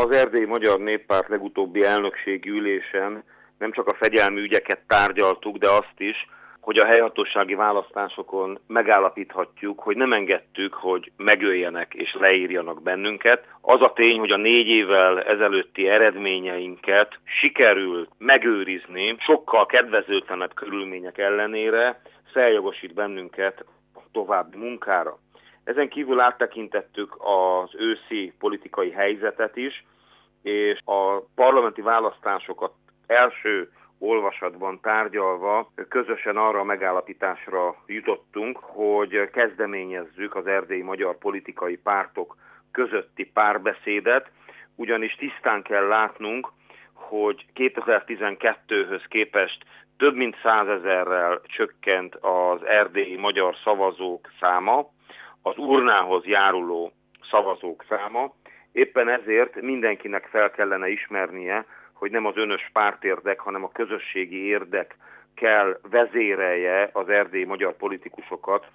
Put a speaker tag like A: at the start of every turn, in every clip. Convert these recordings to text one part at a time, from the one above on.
A: Az Erdélyi Magyar Néppárt legutóbbi elnökségi ülésen nem csak a fegyelmi ügyeket tárgyaltuk, de azt is, hogy a helyhatósági választásokon megállapíthatjuk, hogy nem engedtük, hogy megöljenek és leírjanak bennünket. Az a tény, hogy a 4 évvel ezelőtti eredményeinket sikerült megőrizni, sokkal kedvezőtlenebb körülmények ellenére feljogosít bennünket a további munkára. Ezen kívül áttekintettük az őszi politikai helyzetet is, és a parlamenti választásokat első olvasatban tárgyalva közösen arra a megállapításra jutottunk, hogy kezdeményezzük az erdélyi magyar politikai pártok közötti párbeszédet, ugyanis tisztán kell látnunk, hogy 2012-höz képest több mint 100 000-rel csökkent az erdélyi magyar szavazók száma, az urnához járuló szavazók száma. Éppen ezért mindenkinek fel kellene ismernie, hogy nem az önös pártérdek, hanem a közösségi érdek kell vezérelje az erdélyi magyar politikusokat,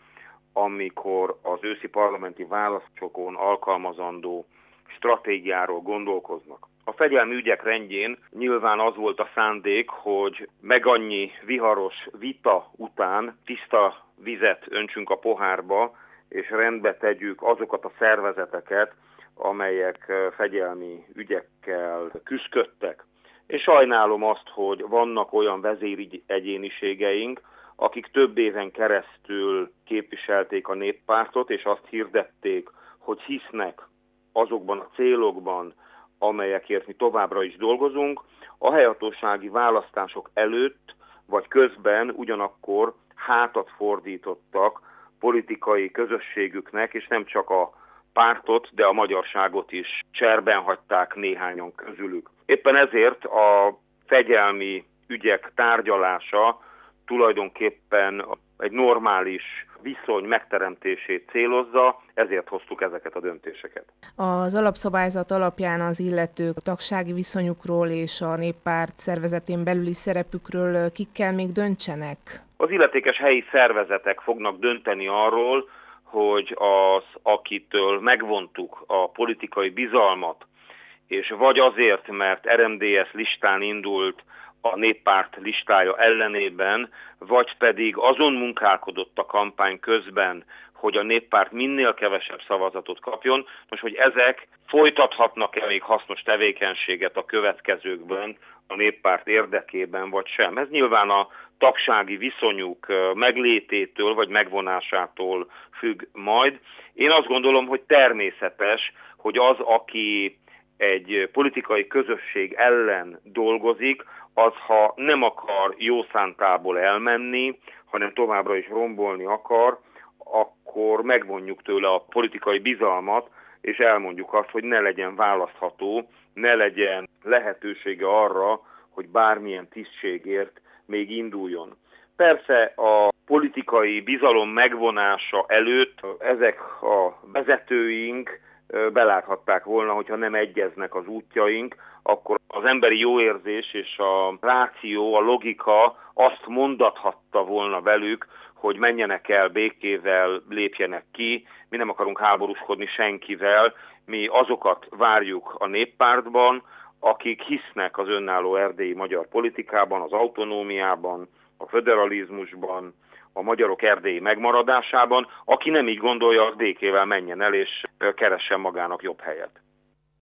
A: amikor az őszi parlamenti választásokon alkalmazandó stratégiáról gondolkoznak. A fegyelmi ügyek rendjén nyilván az volt a szándék, hogy meg annyi viharos vita után tiszta vizet öntsünk a pohárba, és rendbe tegyük azokat a szervezeteket, amelyek fegyelmi ügyekkel küszködtek. És sajnálom azt, hogy vannak olyan vezéregyéniségeink, akik több éven keresztül képviselték a néppártot, és azt hirdették, hogy hisznek azokban a célokban, amelyekért mi továbbra is dolgozunk, a helyhatósági választások előtt vagy közben ugyanakkor hátat fordítottak politikai közösségüknek, és nem csak a pártot, de a magyarságot is cserben hagyták néhányan közülük. Éppen ezért a fegyelmi ügyek tárgyalása tulajdonképpen egy normális viszony megteremtését célozza, ezért hoztuk ezeket a döntéseket.
B: Az alapszabályzat alapján az illetők tagsági viszonyukról és a néppárt szervezetén belüli szerepükről kikkel még döntsenek?
A: Az illetékes helyi szervezetek fognak dönteni arról, hogy az, akitől megvontuk a politikai bizalmat, és vagy azért, mert RMDS listán indult a néppárt listája ellenében, vagy pedig azon munkálkodott a kampány közben, hogy a néppárt minél kevesebb szavazatot kapjon, most hogy ezek folytathatnak-e még hasznos tevékenységet a következőkben a néppárt érdekében, vagy sem. Ez nyilván a tagsági viszonyuk meglététől vagy megvonásától függ majd. Én azt gondolom, hogy természetes, hogy az, aki egy politikai közösség ellen dolgozik, az, ha nem akar jó szántából elmenni, hanem továbbra is rombolni akar, akkor megvonjuk tőle a politikai bizalmat, és elmondjuk azt, hogy ne legyen választható, ne legyen lehetősége arra, hogy bármilyen tisztségért még induljon. Persze a politikai bizalom megvonása előtt ezek a vezetőink beláthatták volna, hogyha nem egyeznek az útjaink, akkor az emberi jóérzés és a ráció, a logika azt mondathatta volna velük, hogy menjenek el békével, lépjenek ki, mi nem akarunk háborúskodni senkivel, mi azokat várjuk a néppártban, akik hisznek az önálló erdélyi magyar politikában, az autonómiában, a föderalizmusban, a magyarok erdélyi megmaradásában, aki nem így gondolja, az békével menjen el és keressen magának jobb helyet.